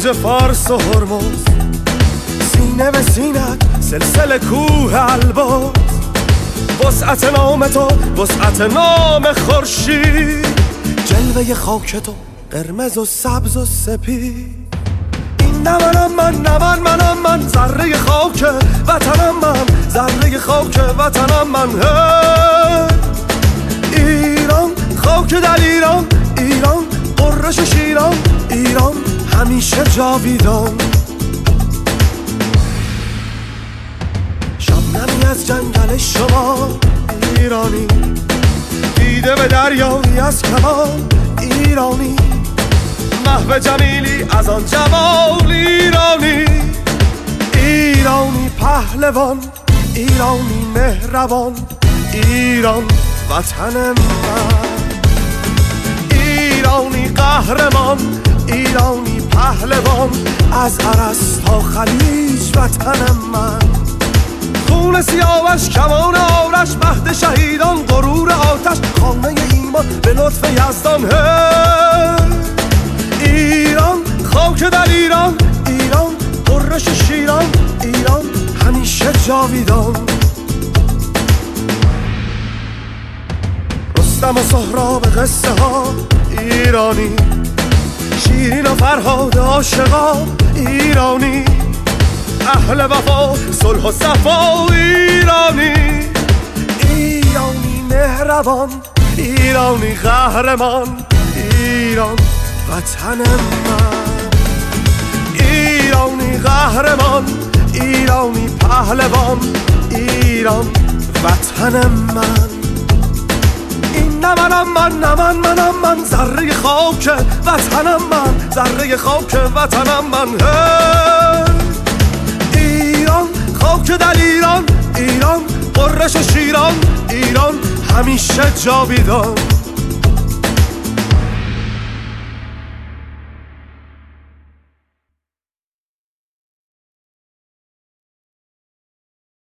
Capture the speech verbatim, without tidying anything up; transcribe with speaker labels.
Speaker 1: تاج فارس و هرمز، سینه به سینت سلسله کوه البرز. وسعت نام تو وسعت نام خورشید، جلوه خاک تو قرمز و سبز و سپید. این نه منم من، نه من منم من، ذره خاک وطنم من، ذره خاک وطنم من. ایران خاک در ایران، ایران قرش شیران، ایران همیشه جاویدان. شبنمی از جنگل شما ایرانی، دیده به دریایی از کمان ایرانی. محو جمیلی از آن جمال ایرانی، ایرانی پهلوان، ایرانی مهربان، ایران وطن من. ایرانی قهرمان، ایرانی پهلوان، از عرس تا خلیج وطن من. خون سیاوش کمان آرش، مهد شهیدان غرور آتش، خانه ایمان به لطف یزدان. ایران خاک در ایران، ایران قرش شیران، ایران همیشه جاویدان. رستم و سهراب قصه ها ایرانی، شیرین و فرهاد عاشقا ایرانی. اهل وفا صلح و صفا ایرانی، ایرانی مهربان، ایرانی قهرمان، ایران وطن من. ایرانی قهرمان، ایرانی پهلوان، ایران وطن من. این نه منم من، نه من منم من، ذره خاک وطنم من، ذره خاک وطنم من. ایران خاک در ایران، ایران قرش شیران، ایران همیشه جاویدان.